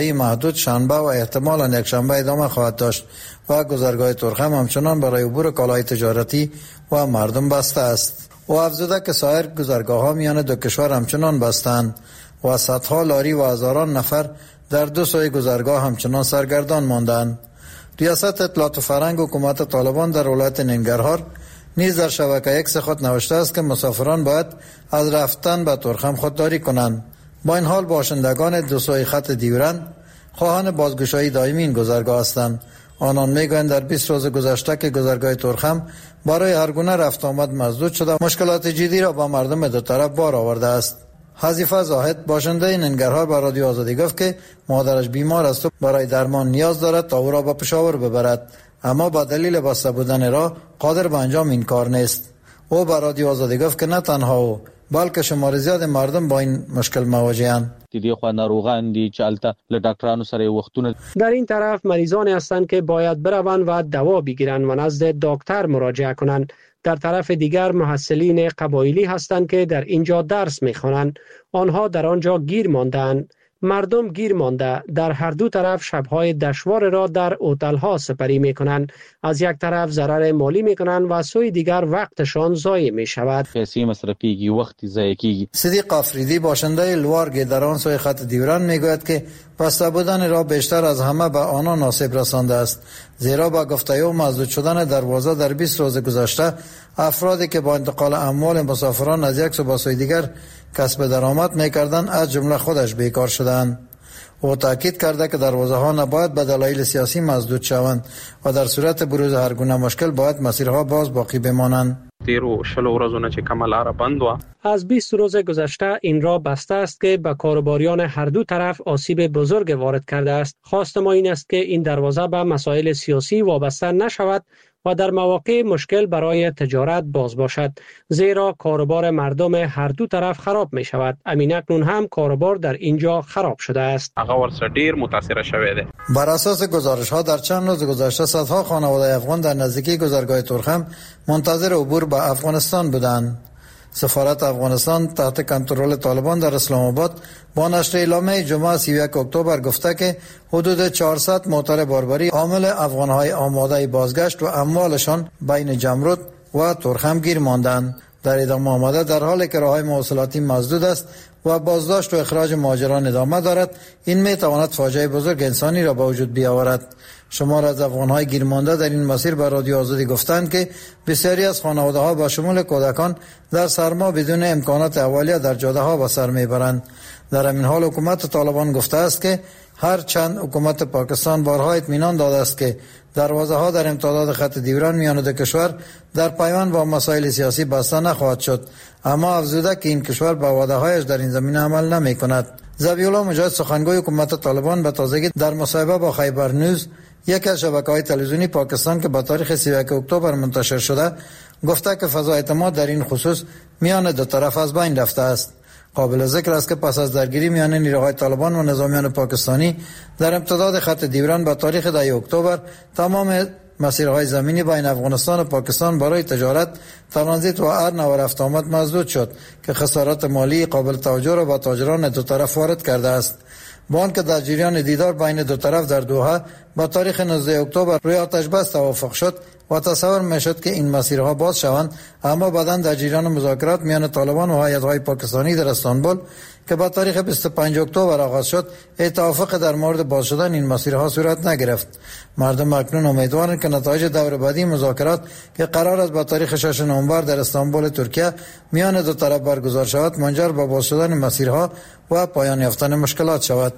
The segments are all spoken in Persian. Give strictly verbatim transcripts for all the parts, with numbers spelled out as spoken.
این محدود شنبه و احتمالاً یک شنبه ادامه خواهد داشت و گذرگاه ترخم همچنان برای عبور کالای تجارتی و مردم بسته است. و افزوده که سایر گذرگاه ها میان دو کشور همچنان بستند و صدها لاری و هزاران نفر در دو سوی گذرگاه همچنان سرگردان ماندند. ریاست اطلاعات و فرهنگ حکومت طالبان در ولایت ننگرهار نیز در شبکه ایکس خود نوشته است که مسافران باید از رفتن به ترخم خودداری کنند. با این حال باشندگان دو سوی خط دیورند خواهان بازگشایی دائمی این گذرگاه هستند. آنان میگویند در بیست روز گذشته که گذرگاه ترخم برای هر گونه رفت آمد مسدود شده، مشکلات جدی را با مردم دو طرف بار آورده است. حذیفه زاهد باشنده ننگرهار به رادیو آزادی گفت که مادرش بیمار است و برای درمان نیاز دارد تا او را به پشاور ببرد، اما با دلیل بسته بودن راه قادر به انجام این کار نیست. او به رادیو آزادی گفت که نه تنها او بلکه شمار زیاد مردم با این مشکل مواجه‌اند. دیدی خو ناروغان دي چالتا له ډاکټرانو سره وختونه. در این طرف مریضانی هستند که باید بروند و دوا بگیرند و نزد دکتر مراجعه کنند. در طرف دیگر محصلین قبایلی هستند که در اینجا درس می‌خوانند. آنها در آنجا گیر ماندند. مردم گیر مانده در هر دو طرف شب‌های دشوار را در هتل‌ها سپری می‌کنند. از یک طرف ضرر مالی می‌کنند و سوی دیگر وقتشان ضایع می‌شود. پیسې مصرفیږي، وخت ضایع کیږي. صدیق آفریدی باشنده لوارگ در آن سوی خط دیورند میگوید که بسته بودن را بیشتر از همه به آنان آسیب رسانده است، زیرا با گفته او مسدود شدن دروازه در بیست روز گذشته افرادی که با انتقال اموال مسافران از یک سو به سوی دیگر کسب درآمد می‌کردند از جمله خودش بیکار شدند. او تاکید کرده که دروازه ها نباید به دلایل سیاسی مسدود شوند و در صورت بروز هر گونه مشکل باید مسیرها باز باقی بمانند. تیرو شلو ورځونه چې کومه لاره بند و. از بیست روز گذشته این راه بسته است که به کاروباریان هر دو طرف آسیب بزرگ وارد کرده است. خواست ما این است که این دروازه به مسائل سیاسی وابسته نشود و در مواقع مشکل برای تجارت باز باشد، زیرا کاروبار مردم هر دو طرف خراب می شود. امین اکنون هم کاروبار در اینجا خراب شده است. هغه ورسره ډیر متاثر شوی دی. بر اساس گزارش ها در چند روز گذشته صدها خانواده افغان در نزدیکی گذرگاه ترخم منتظر عبور به افغانستان بودند. سفارت افغانستان تحت کنترل طالبان در اسلام آباد با نشر اعلامیه جمعه سی و یک اکتبر گفته که حدود چهارصد موتر باربری حامل افغانهای آماده بازگشت و اموالشان بین جمرود و ترخم گیر ماندند. در ادامه آمده در حالی که راههای مواصلاتی مسدود است و بازداشت و اخراج مهاجران ادامه دارد، این می تواند فاجعه بزرگ انسانی را به وجود بیاورد. شمار از افغان‌های گیرمانده در این مسیر به رادیو آزادی گفتند که بسیاری از خانواده‌ها با شمول کودکان در سرما بدون امکانات اولیه در جاده‌ها به سر میبرند. در همین حال حکومت طالبان گفته است که هر چند حکومت پاکستان بارها اطمینان داده است که دروازه ها در امتداد خط دیوران میان دو کشور در پیوند با مسائل سیاسی بسته نخواهد شد، اما افزوده که این کشور به وعده هایش در این زمینه عمل نمی کند. ذبیح الله مجاهد سخنگوی حکومت طالبان به تازگی در مصاحبه با خیبر نیوز، یک از شبکه‌های تلویزیونی پاکستان که با تاریخ سی و یک اکتبر منتشر شده، گفته که فضای اعتماد در این خصوص میان دو طرف از بین رفته است. قابل ذکر است که پس از درگیری میان نیروهای طالبان و نظامیان پاکستانی در امتداد خط دیوران با تاریخ ده اکتبر تمام مسیرهای زمینی بین افغانستان و پاکستان برای تجارت، ترانزیت و هر نوع رفت آمد مسدود شد که خسارات مالی قابل توجه را با تاجران دو طرف وارد کرده است. با آنکه در جریان دیدار بین دو طرف در دوحه با تاریخ نوزده اکتبر روی آتش بس توافق شد و تصور میشد که این مسیرها باز شوند، اما بعداً در جریان مذاکرات میان طالبان و هیئت‌های پاکستانی در استانبول که با تاریخ بیست و پنجم اکتبر آغاز شد، توافق در مورد باز شدن این مسیرها صورت نگرفت. مردم اکنون امیدوارند که نتایج دور بعدی مذاکرات که قرار است با تاریخ شش نوامبر در استانبول ترکیه میان دو طرف برگزار شود منجر به باز شدن مسیرها و پایان یافتن مشکلات شود.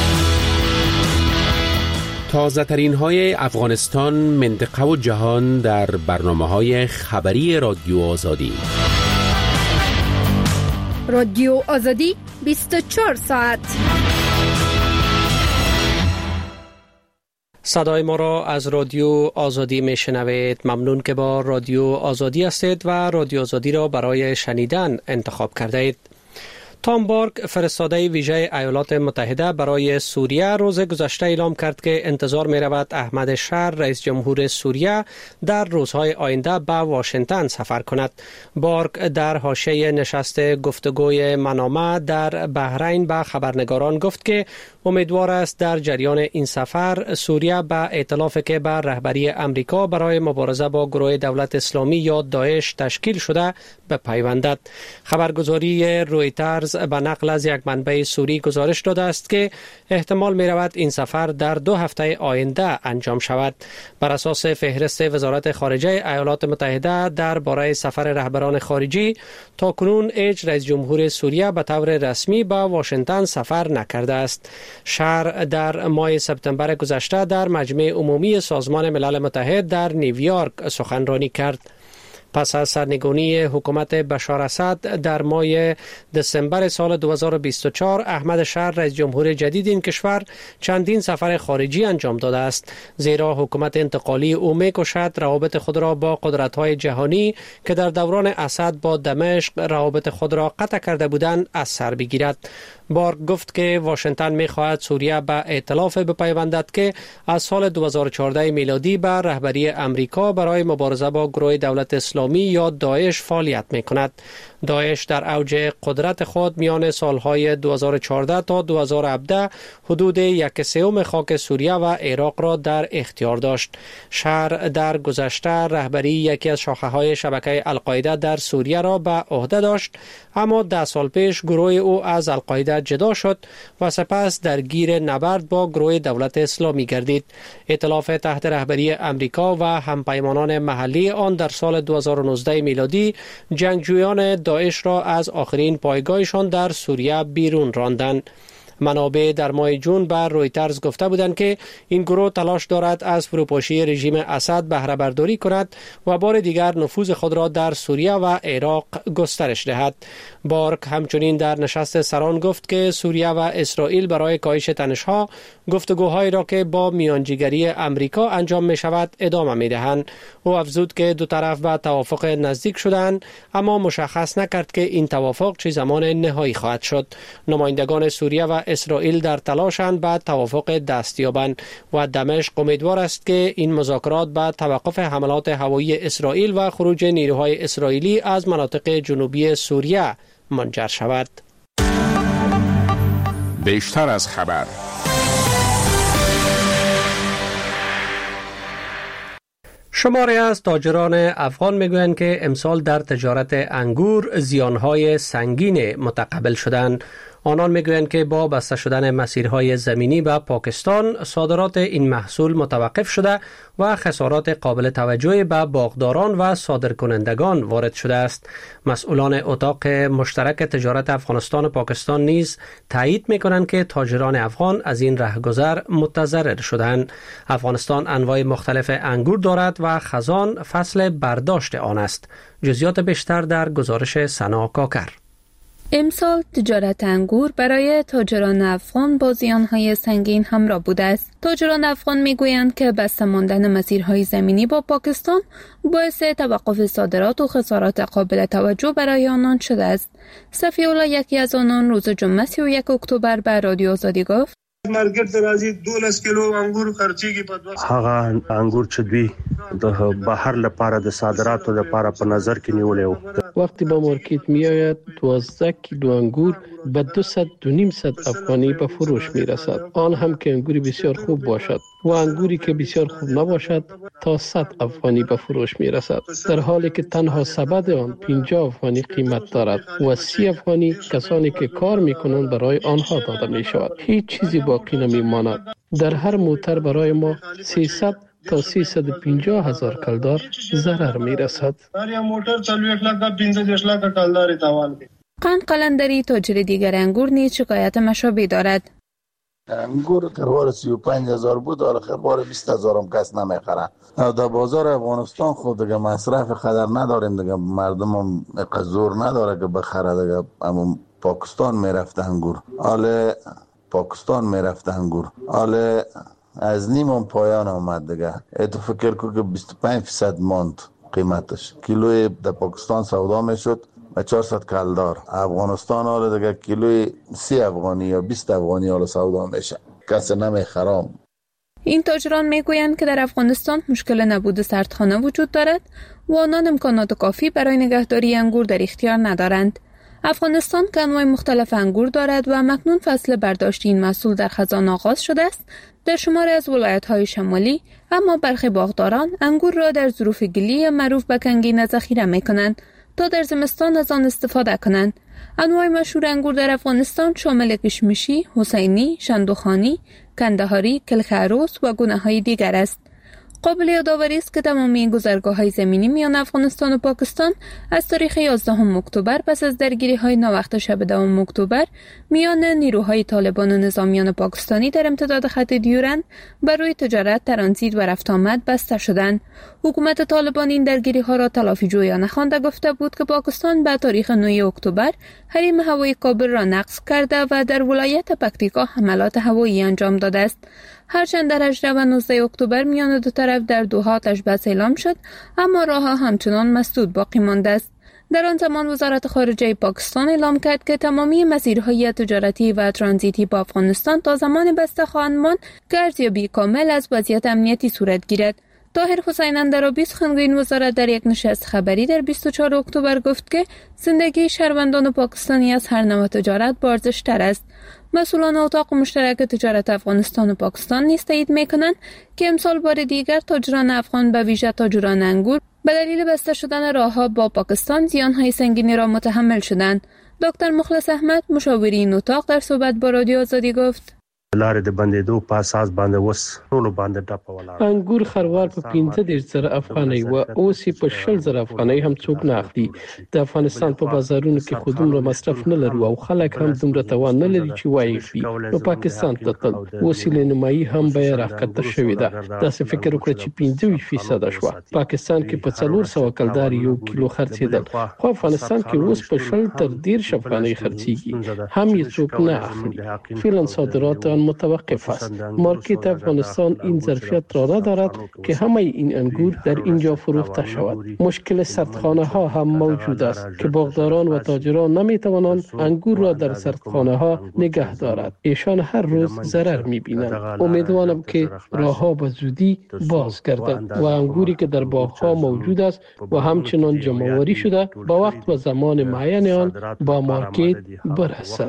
تازه ترین های افغانستان، منطقه و جهان در برنامه های خبری رادیو آزادی. رادیو آزادی بیست و چهار ساعت. صدای ما را از رادیو آزادی میشنوید. ممنون که با رادیو آزادی هستید و رادیو آزادی را برای شنیدن انتخاب کرده اید. تام بارک، فرستاده ویژه ایالات متحده برای سوریه، روز گذشته اعلام کرد که انتظار می رود احمد شهر، رئیس جمهور سوریه، در روزهای آینده به واشنگتن سفر کند. بارک در حاشیه نشست گفتگوی منامه در بحرین به خبرنگاران گفت که امیدوار است در جریان این سفر سوریه به ائتلافی که بر رهبری امریکا برای مبارزه با گروه دولت اسلامی یا داعش تشکیل شده بپیوندد. خبرگزاری رویترز به نقل از یک منبع سوری گزارش داده است که احتمال می رود این سفر در دو هفته آینده انجام شود. بر اساس فهرست وزارت خارجه ایالات متحده درباره سفر رهبران خارجی، تا کنون هیچ رئیس جمهور سوریه به طور رسمی به واشنگتن سفر نکرده است. شهر در ماه سپتامبر گذشته در مجمع عمومی سازمان ملل متحد در نیویورک سخنرانی کرد. پس از سرنگونی حکومت بشار اسد در ماه دسامبر سال دو هزار و بیست و چهار، احمد شهر رئیس جمهور جدید این کشور چندین سفر خارجی انجام داده است، زیرا حکومت انتقالی او می‌کوشد روابط خود را با قدرت‌های جهانی که در دوران اسد با دمشق روابط خود را قطع کرده بودند از سر بگیرد. بارک گفت که واشنگتن می‌خواهد سوریه به ائتلاف بپیوندد که از سال دو هزار و چهارده میلادی بر رهبری امریکا برای مبارزه با گروه دولت اسلامی یا داعش فعالیت می‌کند. داعش در اوج قدرت خود میان سالهای دو هزار و چهارده تا دو هزار و هفده حدود یک سوم خاک سوریه و عراق را در اختیار داشت. شهر در گذشته رهبری یکی از شاخه‌های شبکه القاعده در سوریه را به عهده داشت، اما ده سال پیش گروه او از القاعده جدا شد و سپس درگیر نبرد با گروه دولت اسلامی گردید. ائتلاف تحت رهبری امریکا و همپیمانان محلی آن در سال دو هزار و نوزده میلادی جنگجویان داعش را از آخرین پایگاهشان در سوریه بیرون راندند. منابع در ماه جون بر رویترز گفته بودند که این گروه تلاش دارد از فروپاشی رژیم اسد بهره برداری کند و بار دیگر نفوذ خود را در سوریه و عراق گسترش دهد. بارک همچنین در نشست سران گفت که سوریه و اسرائیل برای کاهش تنش‌ها گفتگوهایی را که با میانجیگری امریکا انجام می شود ادامه می دهند. او افزود که دو طرف به توافق نزدیک شدند، اما مشخص نکرد که این توافق چه زمان نهایی خواهد شد. نمایندگان سوریه و اسرائیل در تلاشند به توافق دست یابند و دمشق امیدوار است که این مذاکرات به توقف حملات هوایی اسرائیل و خروج نیروهای اسرائیلی از مناطق جنوبی سوریه منجر شود. بیشتر از خبر. شماری از تاجران افغان میگویند که امسال در تجارت انگور زیانهای سنگین متقبل شدند. آنان میگویند که با بسته شدن مسیرهای زمینی به پاکستان صادرات این محصول متوقف شده و خسارات قابل توجهی به باغداران و صادرکنندگان وارد شده است. مسئولان اتاق مشترک تجارت افغانستان و پاکستان نیز تایید میکنند که تاجران افغان از این رهگذر متضرر شدند. افغانستان انواع مختلف انگور دارد و خزان فصل برداشت آن است. جزئیات بیشتر در گزارش سنا کاکر. امسال تجارت انگور برای تاجران افغان با زیانهای سنگین همراه بوده است. تاجران افغان میگویند که بسته ماندن مسیرهای زمینی با پاکستان باعث توقف صادرات و خسارات قابل توجه برای آنان شده است. صفی الله یکی از آنان روز جمعه سی و یک اکتبر به رادیو آزادی گفت: مارکیټ ته راځي دولس کیلو انګور خرچيږي په دوه هغه انګور چې دوی د بهر لپاره د صادراتو لپاره په نظر کې نیولې وو. وقتی با مارکیت میآید دوازده کیلو انگور به دویست و پنجصد افغانی به فروش میرسد، آن هم که انگوری بسیار خوب باشد، و انگوری که بسیار خوب نباشد تا صد افغانی به فروش میرسد، در حالی که تنها سبد آن پنجاه افغانی قیمت دارد و سی افغانی کسانی که کار میکنند برای آنها داده میشود. هیچ چیزی باقی نمیماند. در هر موتر برای ما سیصد تا سیصد و پنجاه هزار کلدار ضرر میرسد. قند قلندری تاجر دیگر انگور نیز شکایت مشابه دارد. انگور خروار سی و پنج هزار بود، حالا خروار بیست هزار هم کس نمیخره. در بازار افغانستان خود دیگه مصرف خدر نداریم دیگه، مردم هم زور نداره که بخره دیگه. اما پاکستان میرفت انگور، حالا پاکستان میرفت انگور حالا از نیم هم پایان آمد دیگه. تو فکر کن که بیست و پنج درصد ماند قیمتش. کیلوی در پاکستان سودا میشد و چهارصد کلدار. افغانستان حالا دیگه کیلوی سی افغانی یا بیست افغانی حالا سودا میشه، کسی نمیخرام. این تاجران میگویند که در افغانستان مشکل نبود سردخانه وجود دارد و آنان امکانات کافی برای نگهداری انگور در اختیار ندارند. افغانستان که انواع مختلف انگور دارد و مکنون فصل برداشت این محصول در خزان آغاز شده است، در شماری از ولایت‌های شمالی اما برخی باغداران انگور را در ظروف گلی معروف به کنگینه ذخیره می‌کنند تا در زمستان از آن استفاده کنند. انواع مشهور انگور در افغانستان شامل کشمشی، حسینی، شندوخانی، کندهاری، کلخ عروس و گونه‌های دیگر است. قابل یادآوری است که تمامی گذرگاه‌های زمینی میان افغانستان و پاکستان از تاریخ یازدهم اکتبر پس از درگیری‌های ناوقت شب دوم اکتبر میان نیروهای طالبان و نظامیان پاکستانی در امتداد خط دیورند بر روی تجارت، ترانزیت و رفت آمد بسته شدند. حکومت طالبان این درگیری‌ها را تلافی جویانه خوانده گفته بود که پاکستان به تاریخ نه اکتبر حریم هوایی کابل را نقض کرده و در ولایت پکتیکا حملات هوایی انجام داده است. هرچند در هجدهم و نوزدهم اکتبر میان دو طرف در دوحه آتش بس اعلام شد، اما راه‌ها همچنان مسدود باقی مانده است. در آن زمان وزارت خارجه پاکستان اعلام کرد که تمامی مسیرهای تجارتی و ترانزیتی با افغانستان تا زمان بسته خواهند ماند که ارزیابی کامل از وضعیت امنیتی صورت گیرد. طاهر حسین اندرابی سخنگوی این وزارت در یک نشست خبری در بیست و چهارم اکتبر گفت که زندگی شهروندان پاکستانی از هر نوع تجارت با ارزش‌تر است. مسئولان اتاق مشترک تجارت افغانستان و پاکستان نیز تایید می‌کنند که امسال بار دیگر تاجران افغان به ویژه تاجران انگور به دلیل بسته شدن راه‌ها با پاکستان زیان‌های سنگینی را متحمل شدند. دکتر مخلص احمد مشاور این اتاق در صحبت با رادیو آزادی گفت: لارې د بندېدو په اساس باندې وس ټولو باندې ټاپه ولاړ. انګور خروار په پنځه دېرش زره افغانۍ و اوس په شل زره افغانۍ هم څوک نه اخلي. د افغانستان په بازارونو کې خو دومره مصرف نه لرو او خلک هم دومره توان نه لري چې وایي خري. نو پاکستان ته تل وسیله نیمایي هم به راکته شوې ده. داسې فکر وکړه چې پنځه ویشت فیصد شوه. پاکستان کې په څلور سوه کلدار یو کیلو خرڅېدل، خو افغانستان کې اوس په شل تر دېرش افغانۍ خرڅېږي، هم یې څوک نه اخلي. فعلا صادرات متوقف است. مارکت افغانستان این ظرفیت را ندارد که همه این انگور در اینجا فروخته شود. مشکل سردخانه ها هم موجود است که باغداران و تاجران نمی توانند انگور را در سردخانه ها نگه دارد. ایشان هر روز ضرر می بینند. امیدوارم که راه ها به زودی باز گردد و انگوری که در باغ ها موجود است و همچنان جمع‌آوری شده با وقت و زمان معین آن با مارکت برسد.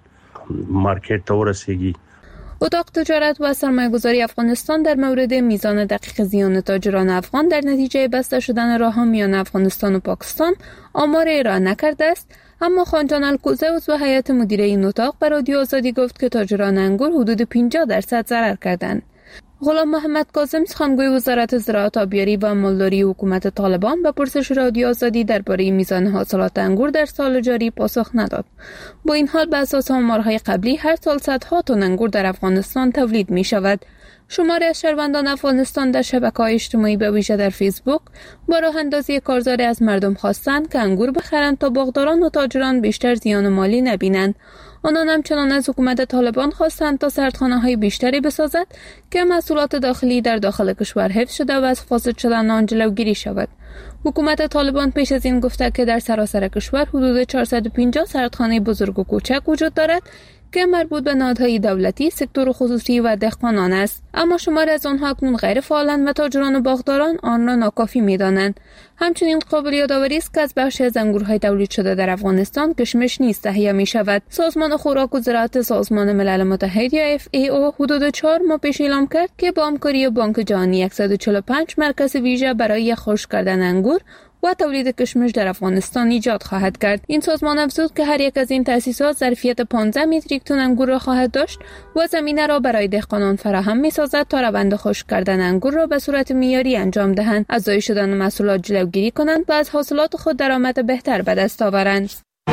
مارکت ته ورسیږي. اتاق تجارت و سرمایه‌گذاری افغانستان در مورد میزان دقیق زیان تاجران افغان در نتیجه بسته شدن راه‌ها میان افغانستان و پاکستان آمار ارائه نکرده است، اما خانجان الکوزه عضو هیئت مدیره این اتاق به رادیو آزادی گفت که تاجران انگور حدود پنجاه درصد ضرر کردند. غلام محمد کاظم سخنگوی وزارت زراعت، آبیاری و مالداری حکومت طالبان به پرسش رادیو آزادی درباره میزان حاصلات انگور در سال جاری پاسخ نداد. با این حال به اساس آمارهای قبلی هر سال صدها تن انگور در افغانستان تولید می شود. شماری از شهروندان افغانستان در شبکه‌های اجتماعی به ویژه در فیسبوک با راه اندازی کارزار از مردم خواستند که انگور بخرند تا باغداران و تاجران بیشتر زیان مالی نبینند. آنان همچنان از حکومت طالبان خواستند تا سردخانه‌های بیشتری بسازد که محصولات داخلی در داخل کشور حفظ شده و از فاسد شدن آن جلوگیری شود. حکومت طالبان پیش از این گفته که در سراسر کشور حدود چهارصد و پنجاه سردخانه بزرگ و کوچک وجود دارد که مربوط به نهادهای دولتی، سکتور خصوصی و دهقانان است، اما شماری از آنها اکنون غیر فعالند و تاجران و باغداران آن را ناکافی می‌دانند. همچنین قابل یادآوری است که از بخشی از انگورهای تولید شده در افغانستان کشمش نیز تهیه می‌شود. سازمان خوراک و زراعت سازمان ملل متحد یا اف ای او حدود چهار ماه پیش اعلام کرد که با همکاری بانک جهانی صد و چهل و پنج مرکز ویژه برای خشک کردن انگور و تولید کشمش در افغانستان ایجاد خواهد کرد. این سازمان افزود که هر یک از این تأسیسات ظرفیت پانزده متریک تن انگور را خواهد داشت و زمینه را برای دهقانان فراهم می‌سازد تا روند خشک کردن انگور را به صورت معیاری انجام دهند، از ضایع شدن محصولات جلوگیری کنند و از حاصلات خود درآمد بهتر به دست آورند.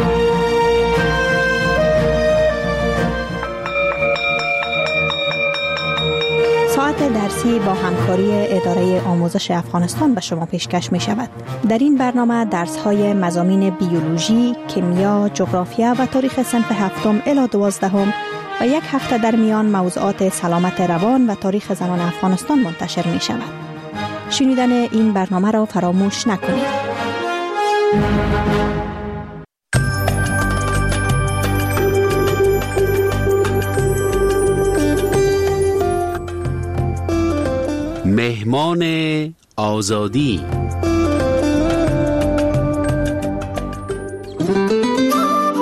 ساعت درسی با همکاری اداره آموزش افغانستان به شما پیشکش می شود. در این برنامه درس های مضامین بیولوژی، کیمیا، جغرافیا و تاریخ صنف هفتم الی دوازدهم و یک هفته در میان موضوعات سلامت روان و تاریخ زنان افغانستان منتشر می شود. شنیدن این برنامه را فراموش نکنید. مهمان آزادی.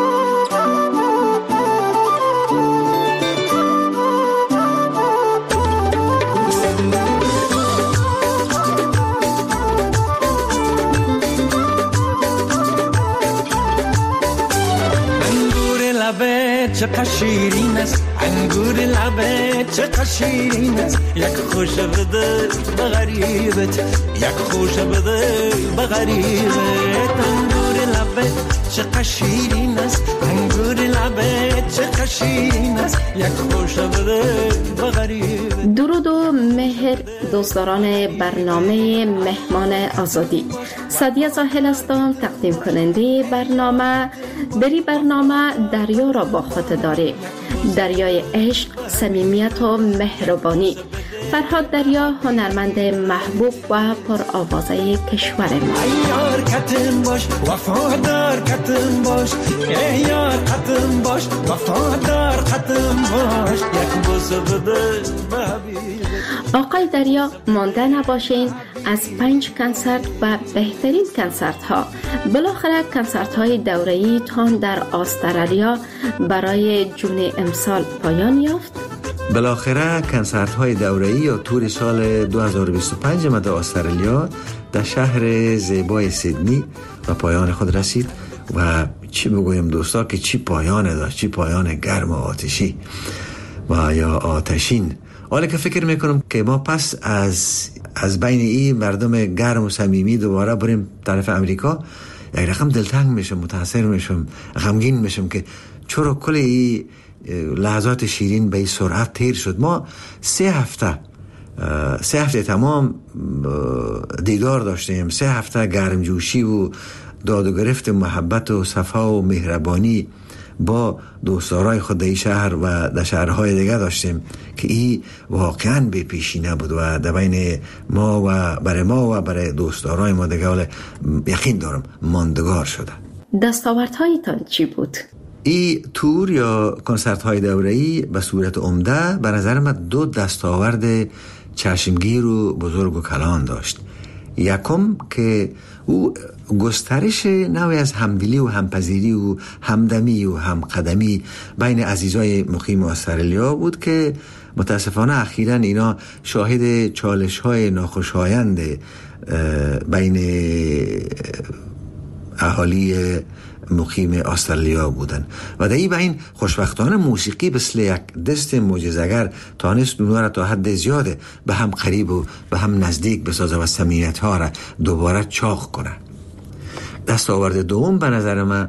چقدر شیرین است انگور لبت، چقدر شیرین است یک خوش بده به غریبت، یک خوش بده به غریبت. انگور لبت چقدر شیرین است انگور لبت، چقدر شیرین است یک خوش بده به غریبت. درود و مهر دوستداران برنامه مهمان آزادی، سعدیه زاهل هستم تقدیم کننده برنامه. در این برنامه دریا را با خود داریم، دریای عشق، صمیمیت و مهربانی. فرهاد دریا هنرمند محبوب و پرآوازه کشور ما. یار کتم باش وفادار کتم باش، یار کتم باش وفادار کتم باش، یک بوسه بده به حبیبت. آقای دریا مانده نباشین از پنج کنسرت و بهترین کنسرت ها. بالاخره کنسرت های دوره‌ای تان در استرالیا برای جون امسال پایان یافت. بالاخره کنسرت های دوره‌ای یا تور سال دو هزار و بیست و پنج ما در استرالیا در شهر زیبای سیدنی و پایان خود رسید و چی بگویم دوستا که چی پایان داشت، چی پایان گرم و آتشی و یا آتشین. حالا که فکر میکنم که ما پس از از بین این مردم گرم و صمیمی دوباره بریم طرف امریکا، یک رقم دلتنگ میشم، متاثر میشم، غمگین میشم که چرا کل این لحظات شیرین به این سرعت تیر شد. ما سه هفته سه هفته تمام دیدار داشتیم، سه هفته گرمجوشی و داد و گرفت محبت و صفا و مهربانی با دوستدارای خود در شهر و در شهرهای دیگه داشتیم که این واقعا بی پیشی نبود و در بین ما و برای ما و برای دوستدارای ما دیگه یقین دارم ماندگار شده. دستاوردهایتان چی بود؟ این تور یا کنسرت های دوره‌ای به صورت عمده به نظر من دو دستاورد چشمگیر و بزرگ و کلان داشت. یکم که او گسترش نوعی از همدلی و همپذیری و همدمی و همقدمی بین عزیزای مقیم استرالیا بود که متاسفانه اخیراً اینا شاهد چالش های ناخوشایند بین اهالی مقیم استرالیا بودن و در این بین خوشبختانه موسیقی مثل یک دست معجزه‌گر تانست اونها را تا حد زیاده به هم قریب و به هم نزدیک بسازه و صمیمیت ها را دوباره چاق کنه. دستاورد دوم به نظر من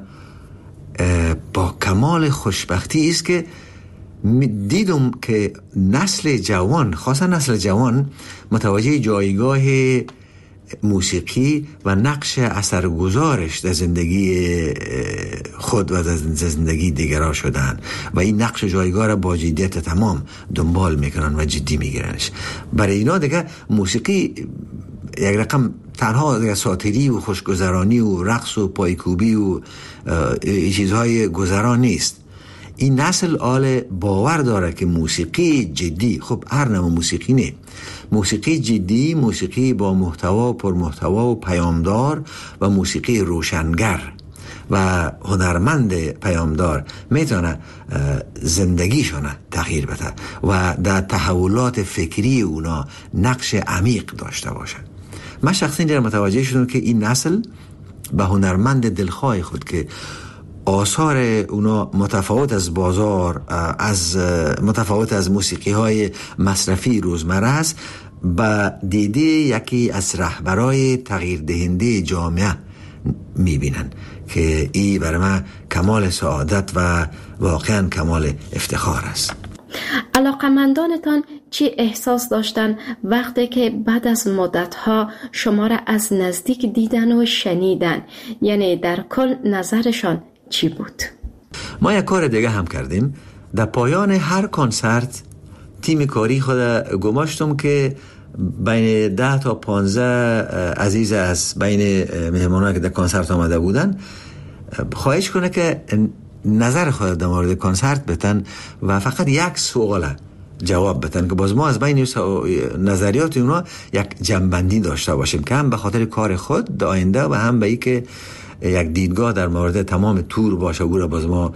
با کمال خوشبختی است که دیدم که نسل جوان، خاصا نسل جوان، متوجه جایگاه موسیقی و نقش اثرگذارش در زندگی خود و در زندگی دیگران شدن و این نقش جایگاه را با جدیت تمام دنبال میکنن و جدی میگیرنش. برای اینا دیگه موسیقی یک رقم تنها دیگه ساتری و خوشگذرانی و رقص و پایکوبی و چیزهای گذران نیست. این نسل آل باور داره که موسیقی جدی، خب هر نوع موسیقی نه، موسیقی جدی، موسیقی با محتوا پر محتوا و پیامدار و موسیقی روشنگر و هنرمند پیامدار میتونه زندگیشون تغییر بده و در تحولات فکری اونا نقش عمیق داشته باشه. من شخصا در متوجه شدم که این نسل به هنرمند دلخواه خود که آثار اونا متفاوت از بازار، از متفاوت از موسیقی های مصرفی روزمره است، با دیده یکی از رهبرای تغییر دهنده جامعه میبینن که این برای من کمال سعادت و واقعا کمال افتخار است. علاقمندانتان چی احساس داشتن وقتی که بعد از مدتها شما را از نزدیک دیدن و شنیدن؟ یعنی در کل نظرشان چی بود؟ ما یک کار دیگه هم کردیم. در پایان هر کنسرت تیم کاری خود گماشتم که بین ده تا پانزده عزیز از بین مهمانان که در کنسرت آمده بودن خواهش کنه که نظر خود در مورد کنسرت بتن و فقط یک سوال جواب بتن که باز ما از بین نظریات اونا یک جنبندی داشته باشیم که هم به خاطر کار خود در آینده و هم به ای که یک دیدگاه در مورد تمام تور باشه و باز ما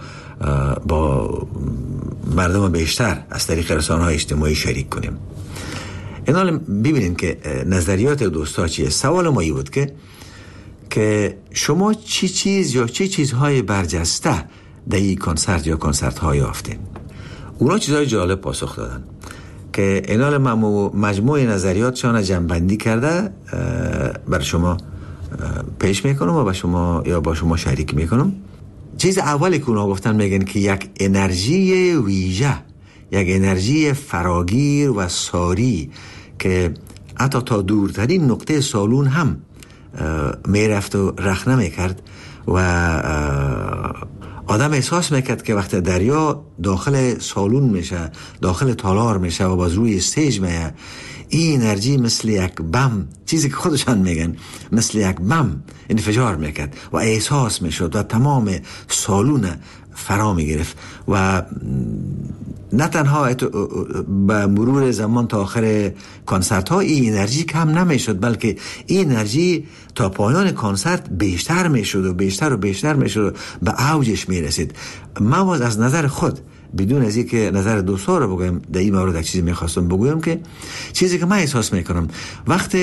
با مردم بیشتر از طریق رسانه‌های اجتماعی شریک کنیم. اینا ببینید که نظریات دوستا چیه. سوال ما ای بود که که شما چی چیز یا چی چیزهای برجسته در این کنسرت یا کنسرت ها یافتیم. اونا چیزای جالب پاسخ دادن که اینال مجموع نظریاتشان جمع‌بندی کرده بر شما پیش میکنم و با شما یا با شما شریک میکنم. چیز اولی که اونا گفتن میگن که یک انرژی ویژه، یک انرژی فراگیر و ساری که حتی تا دورترین نقطه سالون هم میرفت و رخ نمیکرد و آدم احساس میکرد که وقتی دریا داخل سالون میشه، داخل تالار میشه و باز روی استیج میه، این انرژی مثل یک بم، چیزی که خودشان میگن مثل یک بم انفجار میکرد و احساس میشد و تمام سالون فرا میگرفت و نه تنها به مرور زمان تا آخر کنسرت ها این انرژی کم نمیشد، بلکه این انرژی تا پایان کنسرت بیشتر میشد و بیشتر و بیشتر میشد و به اوجش میرسید. من باز از نظر خود بدون از اینکه نظر دوستا رو بگویم در این مورد یک چیزی میخواستم بگویم که چیزی که من احساس میکنم وقتی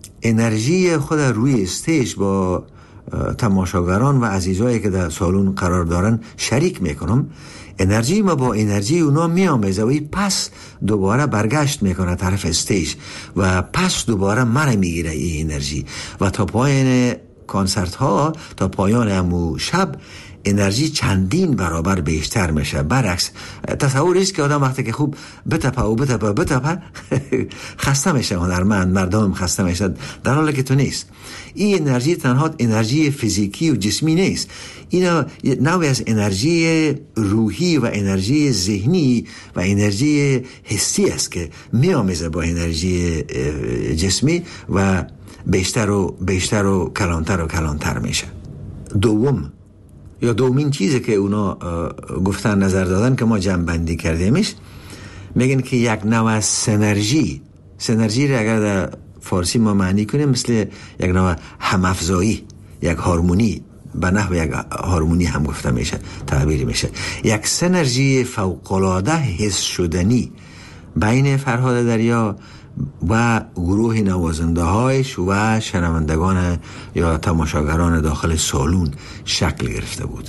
انرژی خود روی استیج با تماشاگران و عزیزایی که در سالون قرار دارن شریک میکنم، انرژی ما با انرژی اونا میامیزه و پس دوباره برگشت میکنه طرف استیج و پس دوباره من میگیره این انرژی و تا پایان کنسرت ها، تا پایان همو شب انرژی چندین برابر بیشتر میشه. برعکس تصور است که آدم وقتی که خوب بتپه و بتپه و بتپه خسته میشه، هنرمند مردم خسته میشه، در حالی که تو نیست. این انرژی تنها انرژی فیزیکی و جسمی نیست، این نوعی از انرژی روحی و انرژی ذهنی و انرژی حسی است که میامیزه با انرژی جسمی و بیشتر و بیشتر و کلانتر و کلانتر میشه. دوم یا دومین چیزی که اونا گفتن نظر دادن که ما جمع بندی کردیمش، میگن که یک نوع سنرژی، سنرژی را اگر در فارسی ما معنی کنیم مثل یک نوع همافزایی، یک هارمونی، به نحو یک هارمونی هم گفته میشه، تعبیر میشه، یک سنرژی فوق‌العاده حس شدنی بین فرهاد دریا و گروه نوازنده هایش و شنوندگان یا تماشاگران داخل سالون شکل گرفته بود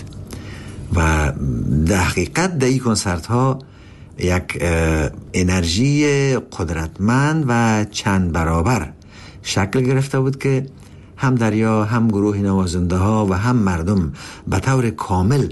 و در حقیقت در این کنسرت ها یک انرژی قدرتمند و چند برابر شکل گرفته بود که هم دریا، هم گروه نوازنده ها و هم مردم به طور کامل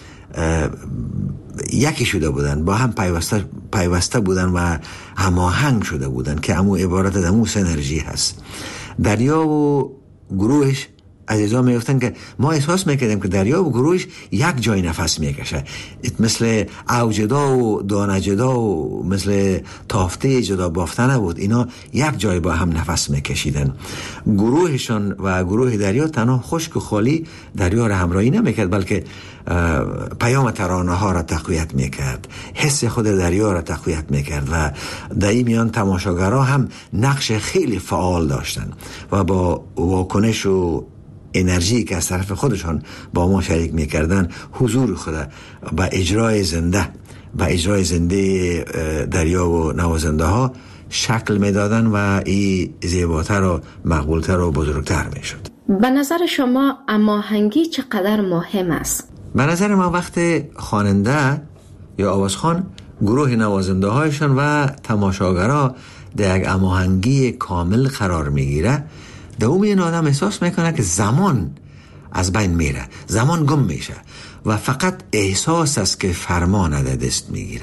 یکی شده بودن، با هم پیوسته پیوسته بودن و هماهنگ شده بودن که همون عبارت از همون سنرژی هست. دریا و گروهش عزیزان میگفتن که ما احساس میکردیم که دریا و گروهش یک جای نفس میکشه، مثل اوجدا و دانجدا و مثل تافته جدا بافته نبود، اینا یک جای با هم نفس میکشیدن. گروهشان و گروه دریا تنها خشک و خالی دریا را همراهی نمیکرد، بلکه پیام ترانه ها را تقویت میکرد، حس خود دریا را تقویت میکرد و در این میان تماشاگرها هم نقش خیلی فعال داشتن و با واکنش و انرژی که از طرف خودشان با ما شریک میکردن حضور خود با اجرای زنده با اجرای زنده دریا و نوازنده ها شکل میدادن و این زیباتر و مقبولتر و بزرگتر میشد. به نظر شما هماهنگی چقدر مهم است؟ به نظر من وقت خواننده یا آوازخوان گروه نوازنده هایشان و تماشاگرها در یک هماهنگی کامل قرار میگیره، دوم این آدم احساس میکنه که زمان از بین میره، زمان گم میشه و فقط احساس است که فرمان در دست میگیره.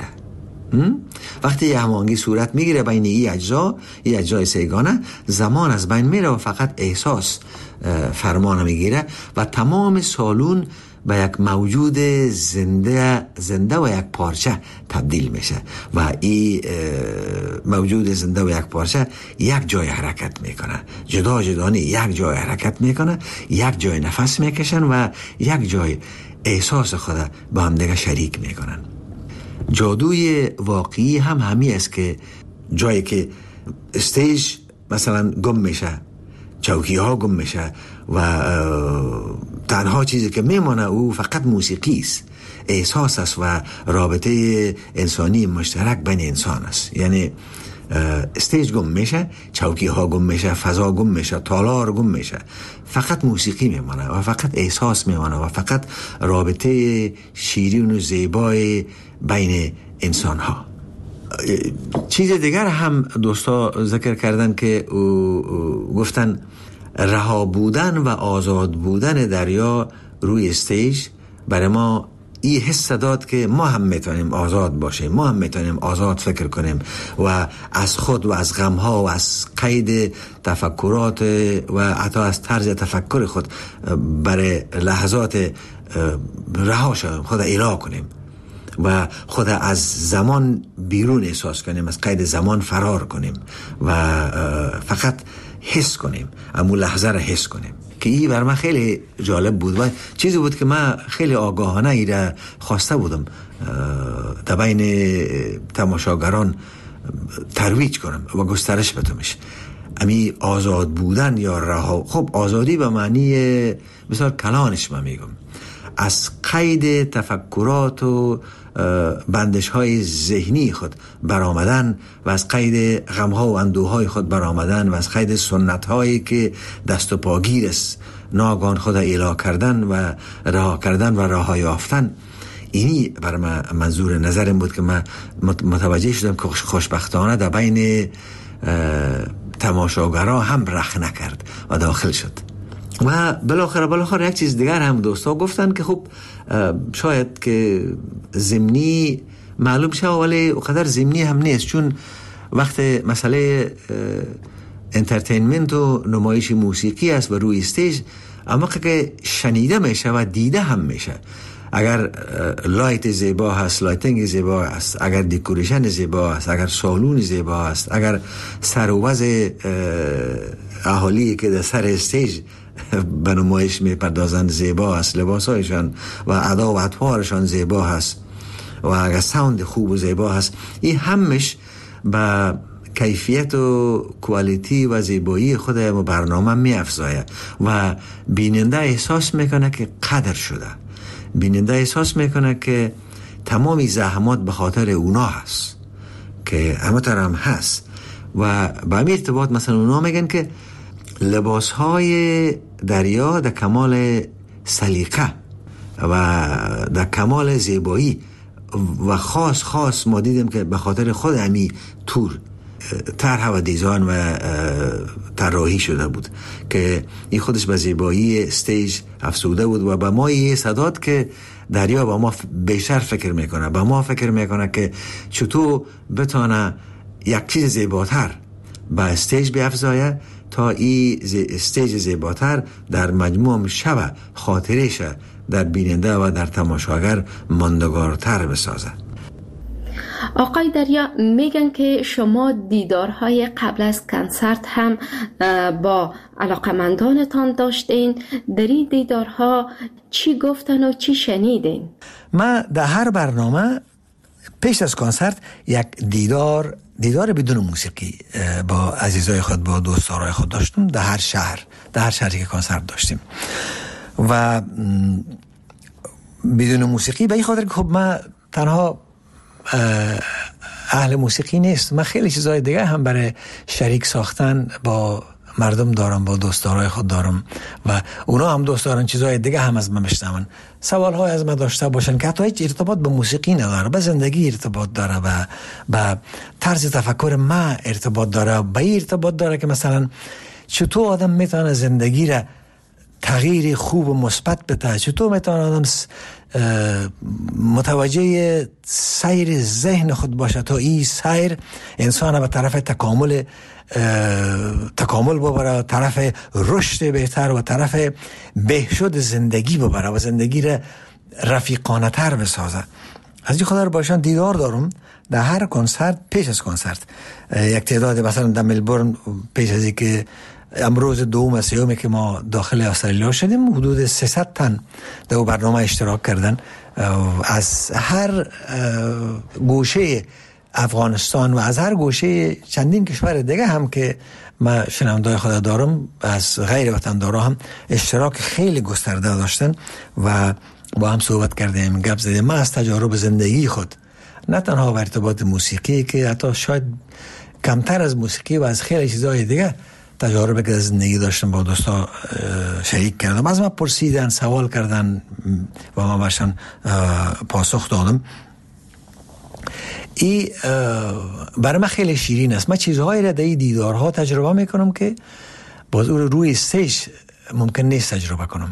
وقتی یه هماهنگی صورت میگیره بین این اجزا، این اجزای سیگانه، زمان از بین میره و فقط احساس فرمان میگیره و تمام سالون به یک موجود زنده زنده و یک پارچه تبدیل میشه و این موجود زنده و یک پارچه یک جای حرکت میکنه، جدا جدانی یک جای حرکت میکنه، یک جای نفس میکشن و یک جای احساس خود با هم دیگه شریک میکنن. جادوی واقعی هم همی است که جایی که استیج مثلا گم میشه، چوکی ها گم میشه و تنها چیزی که میمانه او فقط موسیقی است، احساس است و رابطه انسانی مشترک بین انسان است. یعنی استیج گم میشه، چوکی ها گم میشه، فضا گم میشه، تالار گم میشه، فقط موسیقی میمانه و فقط احساس میمانه و فقط رابطه شیرین و زیبای بین انسان ها. چیز دیگر هم دوستا ذکر کردن که او او گفتن رها بودن و آزاد بودن دریا روی استیج برای ما این حس داد که ما هم میتونیم آزاد باشیم، ما هم میتونیم آزاد فکر کنیم و از خود و از غمها و از قید تفکرات و حتی از طرز تفکر خود برای لحظات رها شویم، خود اله کنیم و خود از زمان بیرون احساس کنیم، از قید زمان فرار کنیم و فقط حس کنیم، امون لحظه را حس کنیم. که این بر من خیلی جالب بود و چیزی بود که من خیلی آگاهانه ای را خواسته بودم در بین تماشاگران ترویج کنم و گسترش بدمش. امی آزاد بودن یا رها، خب آزادی به معنی بسیار کلانش من میگم، از قید تفکرات و بندش های ذهنی خود برآمدن و از قید غم ها و اندوه های خود برآمدن و از قید سنت هایی که دست و پاگیر است ناگان خود اله کردن و رها کردن و راه یافتن. اینی بر من منظور نظرم بود که من متوجه شدم که خوشبختانه در بین تماشاگرها هم رخ نکرد و داخل شد. و بالاخره بالاخره یک چیز دیگر هم دوستا گفتن که خب شاید که ضمنی معلوم شه ولی اونقدر ضمنی هم نیست، چون وقت مسئله انترتینمنت و نمایش موسیقی است و روی استیج، اما که شنیده میشه و دیده هم میشه. اگر لایت زیبا هست، لایتنگ زیبا هست، اگر دکوریشن زیبا هست، اگر سالون زیبا هست، اگر سر و وضع اهالی که در سر استیج به نمایش میپردازند زیبا است، لباسایشان و ادا و اطوارشان زیبا هست و اگر ساوند خوب و زیبا هست، این همش به کیفیت و کوالیتی و زیبایی خود برنامه می افزاید و بیننده احساس میکنه که قدر شده، بیننده احساس میکنه که تمامی زحمات به خاطر اونا هست که همه هم هست. و به همین ارتباط مثلا اونا میگن که لباس های دریا در کمال سلیقه و در کمال زیبایی و خاص خاص ما دیدیم که به خاطر خود امی تور طرح و دیزاین و طراحی شده بود که این خودش به زیبایی استیج افزوده بود و به ما یه صداد که دریا با ما بیشتر فکر میکنه، با ما فکر میکنه که چطور بتونه یک چیز زیباتر به استیج بیافزایه تا این استیج زیباتر در مجموع شب خاطرش در بیننده و در تماشاگر ماندگارتر بسازه. آقای دریا میگن که شما دیدارهای قبل از کنسرت هم با علاقمندانتان داشتین. در این دیدارها چی گفتن و چی شنیدین؟ من در هر برنامه پیش از کنسرت یک دیدار دیدار بدون موسیقی با عزیزای خود، با دوستارای خود داشتم در هر شهر، در هر شهری که کنسرت داشتیم و بدون موسیقی به این خاطر که خب من تنها اهل موسیقی نیست، من خیلی چیزهای دیگه هم برای شریک ساختن با مردم دارم، با دوستدارای خود دارم و اونا هم دوست دارن چیزهای دیگه هم از من بشنون، سوالهای از من داشته باشن که حتی هیچ ارتباط به موسیقی نداره، به زندگی ارتباط داره و به طرز تفکر من ارتباط داره، به این ارتباط داره که مثلا چطور آدم میتونه زندگی را تغییر خوب و مثبت بده، چطور میتونه آدم متوجه سیر ذهن خود باشه تا این سیر انسان به طرف تکامل تکامل ببره، طرف رشد بهتر و طرف بهشد زندگی ببره و زندگی را رفیقانه تر بسازه. از این خاطر باشن دیدار دارم در هر کنسرت. پیش از کنسرت یک تعداد مثلا در ملبورن پیش از اینکه امروز دوم سیومه که ما داخل استرالیا شدیم، حدود سیصد تن در برنامه اشتراک کردن از هر گوشه افغانستان و از هر گوشه چندین کشور دیگه هم که من شنوندای خود دارم، از غیر وطندارا هم اشتراک خیلی گسترده داشتن و با هم صحبت کردیم، گپ زدیم. من از تجارب زندگی خود، نه تنها به ارتباط موسیقی که حتی شاید کمتر از موسیقی و از خیلی چیزهای دیگه تجاربی که زندگی داشتم با دوستا شریک کردم. از من پرسیدن، سوال کردن و ما برشان پاسخ دادم. ای برای من خیلی شیرین است. من چیزهایی را در این دیدارها تجربه میکنم که باز او روی استیج ممکن نیست تجربه کنم.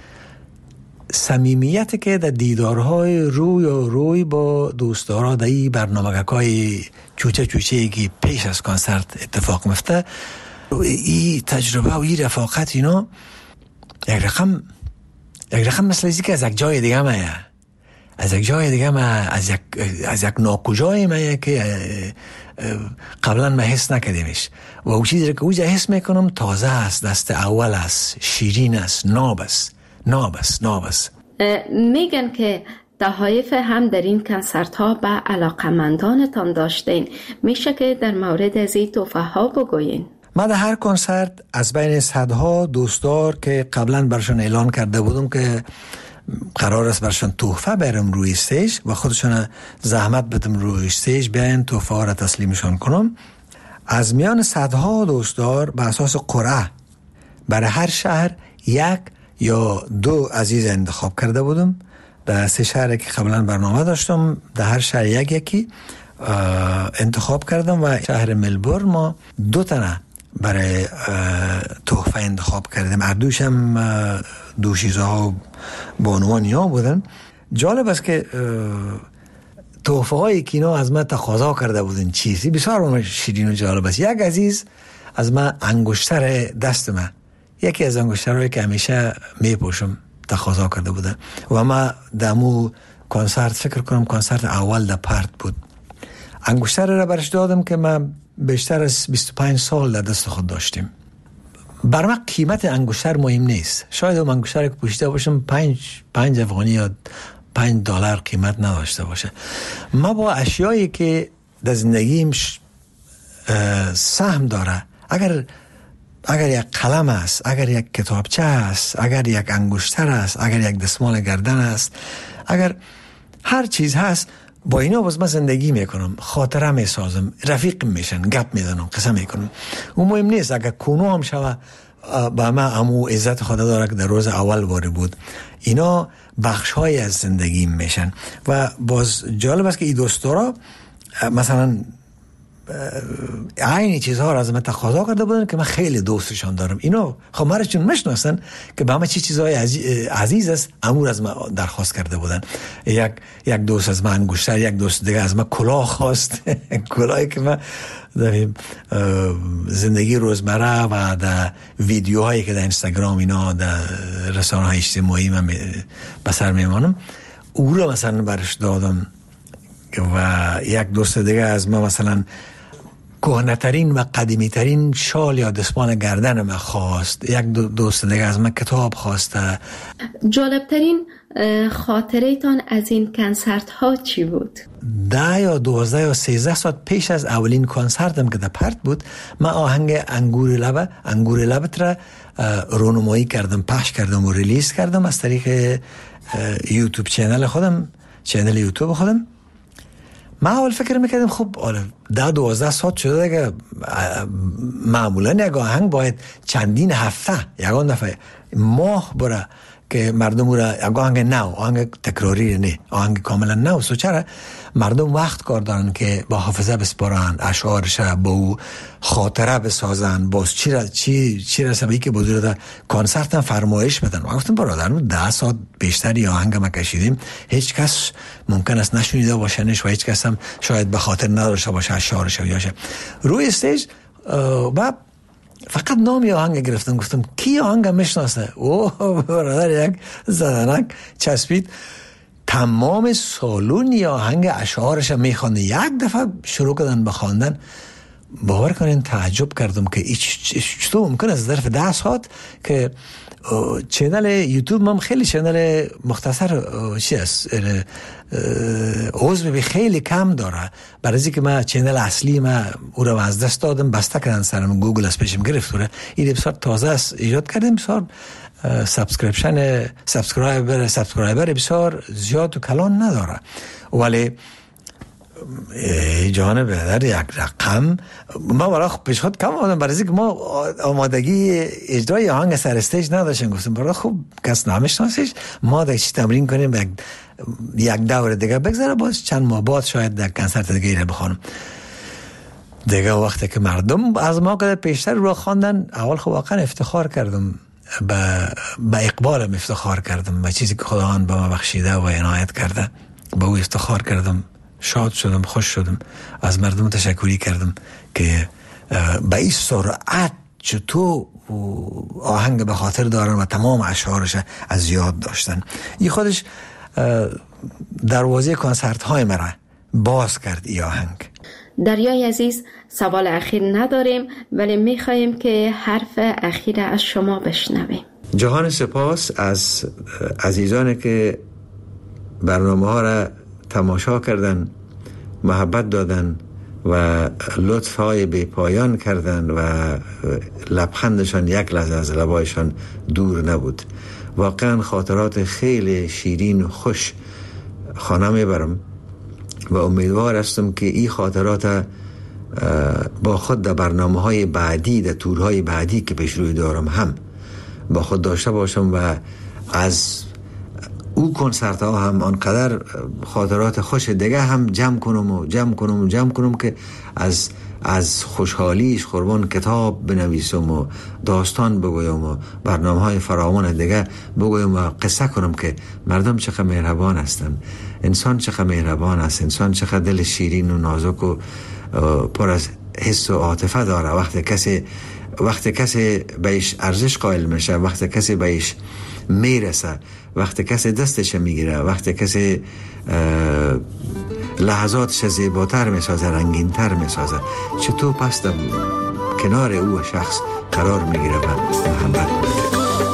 صمیمیتی که در دیدارهای روی و روی با دوستدارا در این برنامه‌های چوچه چوچه که پیش از کنسرت اتفاق میفته، این تجربه و این رفاقت اینا یک رقم یک رقم مثل ازی که از یک جای دیگه مایه از یک جای دیگه ما از یک از یک ناکجای مایه که قبلا ما حس نکردیمش و او چیزی که اوجا حس میکنم تازه است، دست اول است، شیرین است، ناب است ناب است ناب است. میگن که تحایف هم در این کنسرت ها به علاقمندانتان داشتین، میشه که در مورد از این تحفه ها بگوین؟ من در هر کنسرت از بین صدها دوستدار که قبلا برشان اعلان کرده بودم که قرار است برشان تحفه برم روی استیج و خودشان زحمت بدم روی استیج بیاین تحفه ها را تسلیمشان کنم، از میان صدها دوستدار به اساس قرعه برای هر شهر یک یا دو عزیز انتخاب کرده بودم. در سه شهر که قبلا برنامه داشتم در هر شهر یک یکی انتخاب کردم و شهر ملبورن ما دو تنه برای تحفه انتخاب کردیم. اردوش هم دو چیزها بانوانی ها بودن. جالب است که تحفه هایی که اینا از من تقاضا کرده بودن چیزی بسیار شیرین و جالب است. یک عزیز از من انگشتر دست من، یکی از انگشترهایی که همیشه میپوشم، تقاضا کرده بودن و من دمو کنسرت فکر کنم کنسرت اول در پرت بود، انگشتر را برش دادم که من بیشتر از بیست و پنج سال در دست خود داشتیم. بر من قیمت انگشتر مهم نیست. شاید اون انگشتر که پوشیده باشم پنج پنج افغانی یا پنج دلار قیمت نداشته باشه. ما با اشیایی که در زندگیم سهم داره، اگر اگر یک قلم است، اگر یک کتابچه است، اگر یک انگشتر است، اگر یک دستمال گردن است، اگر هر چیز هست، با اینا باز من زندگی میکنم، خاطره میسازم، رفیق میشن، گپ میزنم، قصه میکنم. اون مهم نیست اگر کنو هم شوه با من امو عزت خدا داره که در روز اول واری بود. اینا بخش های از زندگی میشن و باز جالب است که این دوستارا مثلا عین چیزها را از من تقاضا کرده بودن که من خیلی دوستشان دارم. اینا خب مرا چون میشناسن که به همه چی چیزهای عزیز است امور از من درخواست کرده بودن. یک یک دوست از من انگشتر، یک دوست دیگه از من کلاه خواست کلاهی که من در زندگی روزمره و در ویدیوهایی که در اینستاگرام اینا در رسانه های اجتماعی من بسر میمانم او را مثلا برش دادم. و یک دوست دیگه از من مثلا کهنه‌ترین و قدیمی‌ترین شال یا دستمال گردن من خواست. یک دوست دیگه از من کتاب خواسته. جالبترین خاطره تان از این کنسرت ها چی بود؟ ده یا دوازده یا سیزده ساعت پیش از اولین کنسرتم که در پرت بود، من آهنگ انگور لبه انگور لبت را رونمایی کردم، پخش کردم و ریلیز کردم از طریق یوتیوب چینل خودم، چینل یوتیوب خودم. من اول فکر میکردم خب آره ده دوازده ساعت شده دیگه، معمولا یک آهنگ باید چندین هفته یکان دفعه ماه بره که مردم را یک آهنگ نو، آهنگ تکراری نه، آهنگ کاملا نو. سو چرا مردم وقت کار دارن که با حافظه بسپارن، اشعارش با او خاطره بسازن، باز چی را چی چی را سبایی که بزرگ در کنسرت هم فرمایش بدن. و گفتم برادرم ده ساعت بیشتری آهنگ ما کشیدیم، هیچ کس ممکن است نشنیده باشنش و هیچ کس هم شاید به خاطر نداشته باشه اشعارش و یاشه. روی استیج و فقط نامی آهنگ گرفتم، گفتم کی آهنگ میشناسه؟ اوه برادر یک زدنک چسبید، تمام سالون یا آهنگ اشعارش میخوانده. یک دفعه شروع کردن به خواندن. باور کنین تعجب کردم که چطور ممکن است ظرف ده ساعت که چینل یوتیوب من خیلی چینل مختصر چی است عضو به خیلی کم داره، برای اینکه من چینل اصلی من او را از دست دادم، بسته کردن سرم، گوگل از پیشم گرفت. و این بسیار تازه است ایجاد کردیم، بسیار سابسکریپشن سابسکرایبر سابسکرایبر بسیار زیاد و کلان نداره، ولی جانب در یک رقم ما برای پیشخود کم آمدم برای که ما آمادگی اجرای آهنگ سر استیج نداشتیم. گفتم برای خوب کس نمیشناسیش ما در چی تمرین کنیم یک, یک دور دیگه بگذاره باز چند ماه بعد شاید در کنسرت دیگه رو بخونم. دیگه وقتی که مردم از ما که پیشتر رو خواندن اول خب واقعا افتخار کردم به با اقبالم افتخار کردم به چیزی که خداوند به ما بخشیده و عنایت کرده به او افتخار کردم. شاد شدم خوش شدم از مردم تشکری کردم که به این سرعت چطور آهنگ به خاطر دارن و تمام اشعارش از یاد داشتن. این خودش دروازه کنسرت های مرا باز کرد این آهنگ. دریای عزیز سوال اخیر نداریم ولی میخواییم که حرف اخیر از شما بشنویم. جهان سپاس از عزیزانی که برنامه ها را تماشا کردن، محبت دادن و لطف های بی پایان کردن و لبخندشان یک لحظه از لبایشان دور نبود. واقعا خاطرات خیلی شیرین و خوش خانه میبرم و امیدوار هستم که این خاطرات با خود در برنامه های بعدی، در تورهای بعدی که پیش روی دارم هم با خود داشته باشم و از او کنسرت ها هم آنقدر خاطرات خوش دیگه هم جمع کنم و جمع کنم و جمع کنم که از از خوشحالیش قربان کتاب بنویسم و داستان بگویم و برنامه های فراوان دیگه بگویم و قصه کنم که مردم چقدر مهربان هستن، انسان چقدر مهربان است، انسان چقدر دل شیرین و نازک و پر از حس و عاطفه داره. وقتی کسی وقتی کسی بهش ارزش قائل میشه، وقتی کسی بهش میرسه، وقتی کسی دستش میگیره، وقتی کسی لحظاتش زیباتر میسازه، رنگینتر میسازه، چطور پس در کنار او شخص قرار میگیره و محبت میکنه.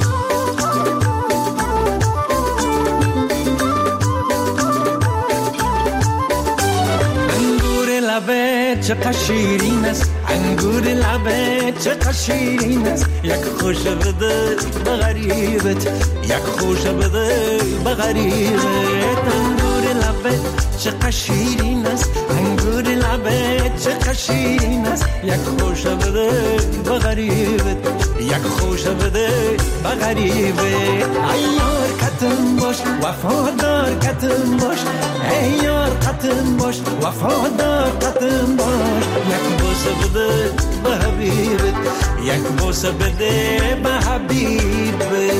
چقدر شیرین است انگور لبه، چقدر شیرین است یک خوش بده به غریبت، یک خوش بده به غریبت. انگور لبه چقدر شیرین است انگور لبه، چقدر شیرین است یک خوش بده به غریبت، یک خوش بده به غریبت. ایار کتم باش وفادار کتم باش، ایار کتم باش وفادار کتم باش. یک بوسه بده به حبیبت، یک بوسه بده به حبیبت.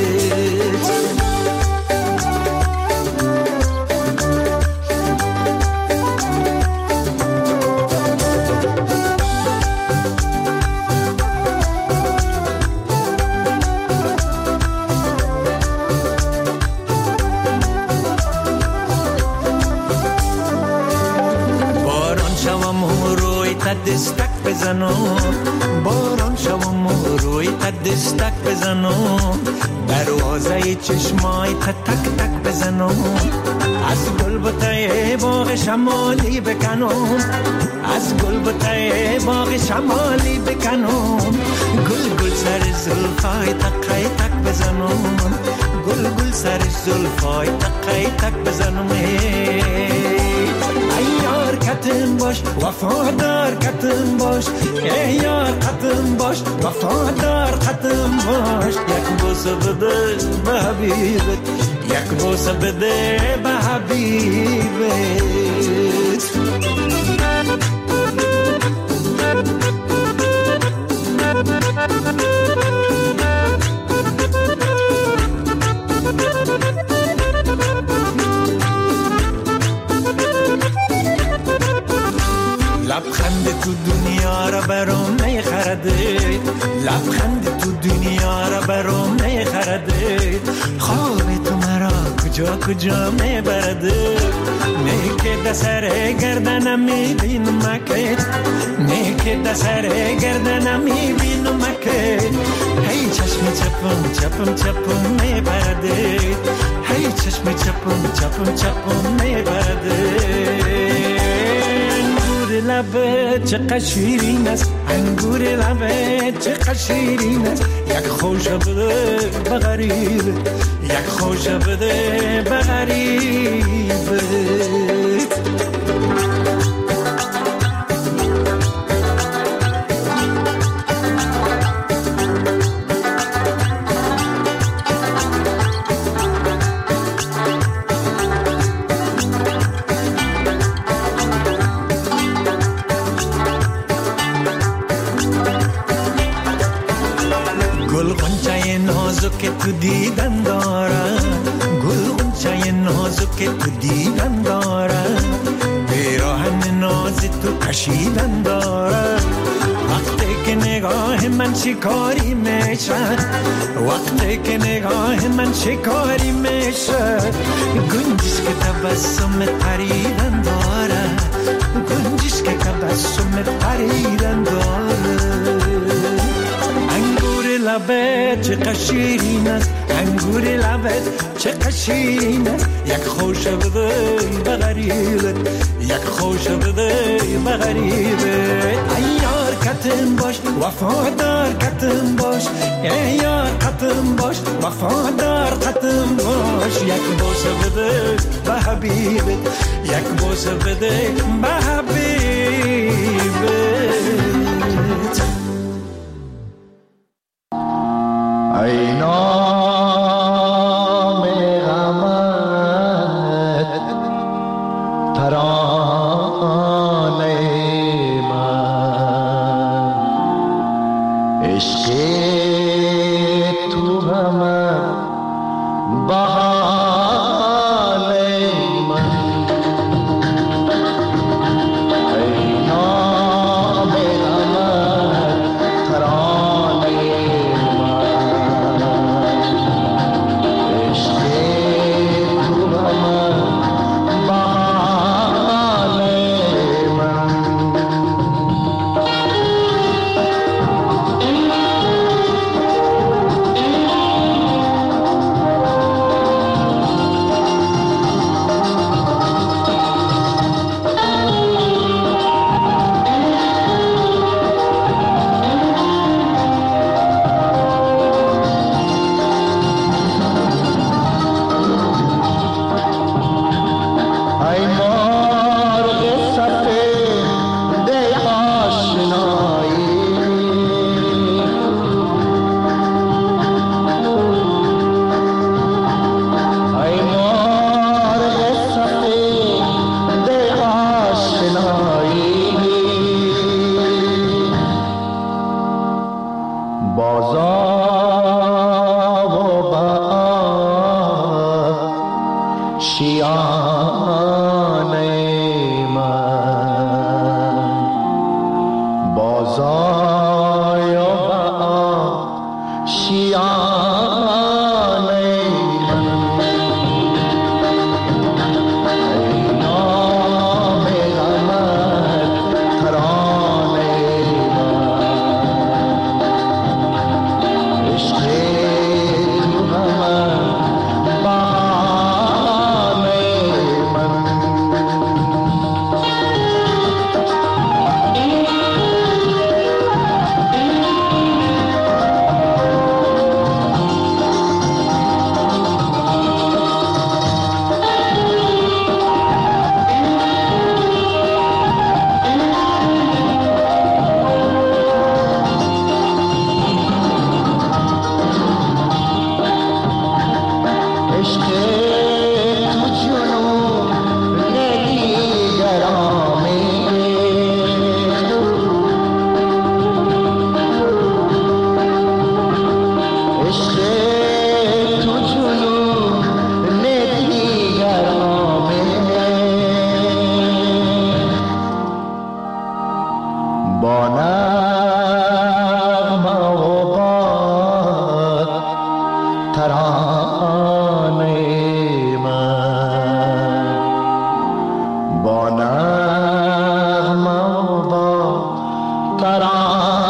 دستک بزنو باران شوم و روی تا دستک بزنو، دروازه چشمای تا تک تک بزنو، از گل بوته باغ شمالی بکنم، از گل بوته باغ شمالی بکنم، گل گل سر زلفای تقای تک بزنم، گل گل سر زلفای تقای تک بزنم. ایار کتم باش وفادار کتم باش، ایار کتم باش وفادار کتم باش. یک بوسه بده به حبیبت، یک بوسه بده به حبیبت. لبخند تو دنیا را برام میخرده، لبخند تو دنیا را برام میخرده، خواب تو مرا کجا کجا میبرده. نیکه دسر گردنم میبینم که، نیکه دسر گردنم میبینم که، هی چشم چپم چپم چپم میبرده، هی چشم چپم چپم چپم میبرده. لبه چقدر شیرین است انگور لبه، چقدر شیرین است یک خوش بده به غریب، یک خوش بده به غریب. گل غنچه نازک تو دیدن دارم، گل غنچه نازک تو دیدن دارم، پیراهن ناز تو کشیدن دارم. وقتی که نگاه من شکاری میشه، وقتی که نگاه من شکاری میشه، گنجش که تبسم پریدن داره، گنجش که تبسم پریدن داره. انگور لبت چه قشیرین است، انگور لبت چه قشیرین است، یک خوش بده بغریبت، یک خوش بده بغریبت. ایار کتم باش وفادار کتم باش، ایار کتم باش وفادار کتم باش. یک بوسه بده به حبیبت، یک بوسه بده به حبیبت. ای نام غمت ترانه من، عشق تو همه بحاله من. ای نام غمت ترانه با نغمه و با ترانه